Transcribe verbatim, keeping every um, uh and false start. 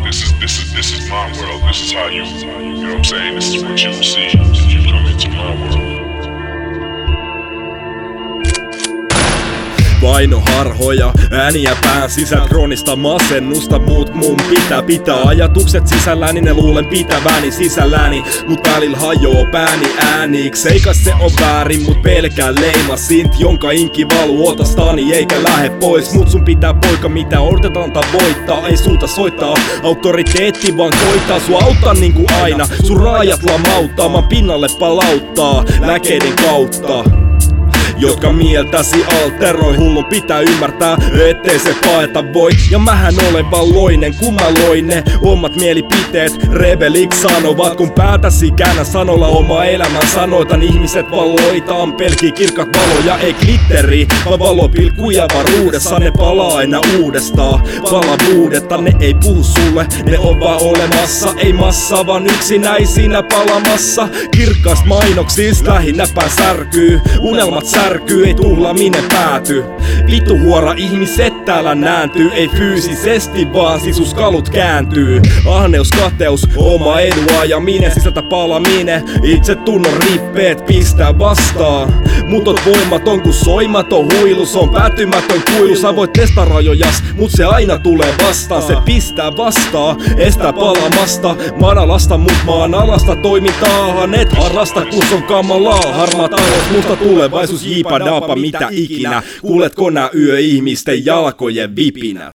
This is this is this is my world. This is how you you know what I'm saying. This is what you will see if you come into my world. Vainoharhoja, ääniä pään sisältä, kroonista masennusta, muut mun pitää pitää ajatukset sisälläni, ne luulen pitäväni sisälläni, mut välillä hajoo pääni ääniks. Eikä se on väärin, mut pelkää leima sint, jonka inki valuu otastani eikä lähe pois. Mut sun pitää poika mitä odotetaan tavoittaa, ei sulta soittaa autoriteetti vaan koittaa sua auttaa niinku aina. Sun rajat lamauttaa, mä pinnalle palauttaa lääkeiden kautta, jotka mieltäsi alteroi. Hullun pitää ymmärtää, ettei se paeta voi. Ja mähän olen vaan loinen, kun mä loin ne omat mielipiteet. Rebeliks sanovat, kun päätäsi käännä sanolla oma elämän sanoitan. Ihmiset valoitaan pelkii kirkkaat valoja, ei glitteri, vaan valopilkkuja varuudessa. Ne palaa aina uudestaan, palavuudetta. Ne ei puhu sulle, ne on vaan olemassa. Ei massa, vaan yksinäisinä palamassa. Kirkkaast mainoksista lähinnä pää särkyy, unelmat särkyy. Ei tuhlaaminen pääty. Vittu huora ihmiset täällä nääntyy. Ei fyysisesti vaan sisuskalut kääntyy. Ahneus, kateus, oma edua ja minne sisältä palaminen. Itse tunnon rippeet pistää vastaan. Mut oot voimaton kun soimaton huilu. Se on päätymätön kuilu. Sä voit testaa rajojas, mut se aina tulee vastaan. Se pistää vastaan, estää palamasta manalasta, mut maan alasta toimintaahan et harrasta, kun on kamalaa. Harmaa talous, musta tulevaisuus, jipa dapa mitä ikinä. Kuuletko nää yö ihmisten jalkojen vipinä?